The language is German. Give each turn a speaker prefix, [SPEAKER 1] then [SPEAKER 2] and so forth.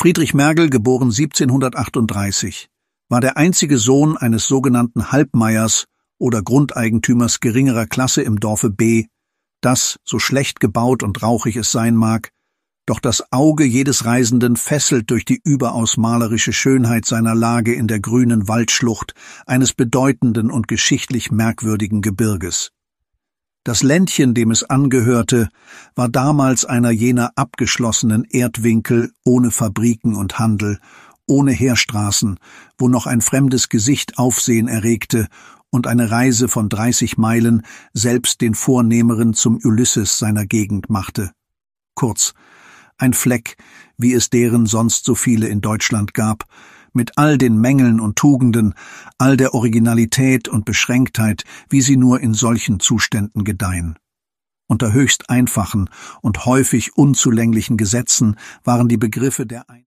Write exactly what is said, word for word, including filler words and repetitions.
[SPEAKER 1] Friedrich Mergel, geboren siebzehnhundertachtunddreißig, war der einzige Sohn eines sogenannten Halbmeiers oder Grundeigentümers geringerer Klasse im Dorfe B., das, so schlecht gebaut und rauchig es sein mag, doch das Auge jedes Reisenden fesselt durch die überaus malerische Schönheit seiner Lage in der grünen Waldschlucht eines bedeutenden und geschichtlich merkwürdigen Gebirges. Das Ländchen, dem es angehörte, war damals einer jener abgeschlossenen Erdwinkel ohne Fabriken und Handel, ohne Heerstraßen, wo noch ein fremdes Gesicht Aufsehen erregte und eine Reise von dreißig Meilen selbst den Vornehmeren zum Ulysses seiner Gegend machte. Kurz, ein Fleck, wie es deren sonst so viele in Deutschland gab, mit all den Mängeln und Tugenden, all der Originalität und Beschränktheit, wie sie nur in solchen Zuständen gedeihen. Unter höchst einfachen und häufig unzulänglichen Gesetzen waren die Begriffe der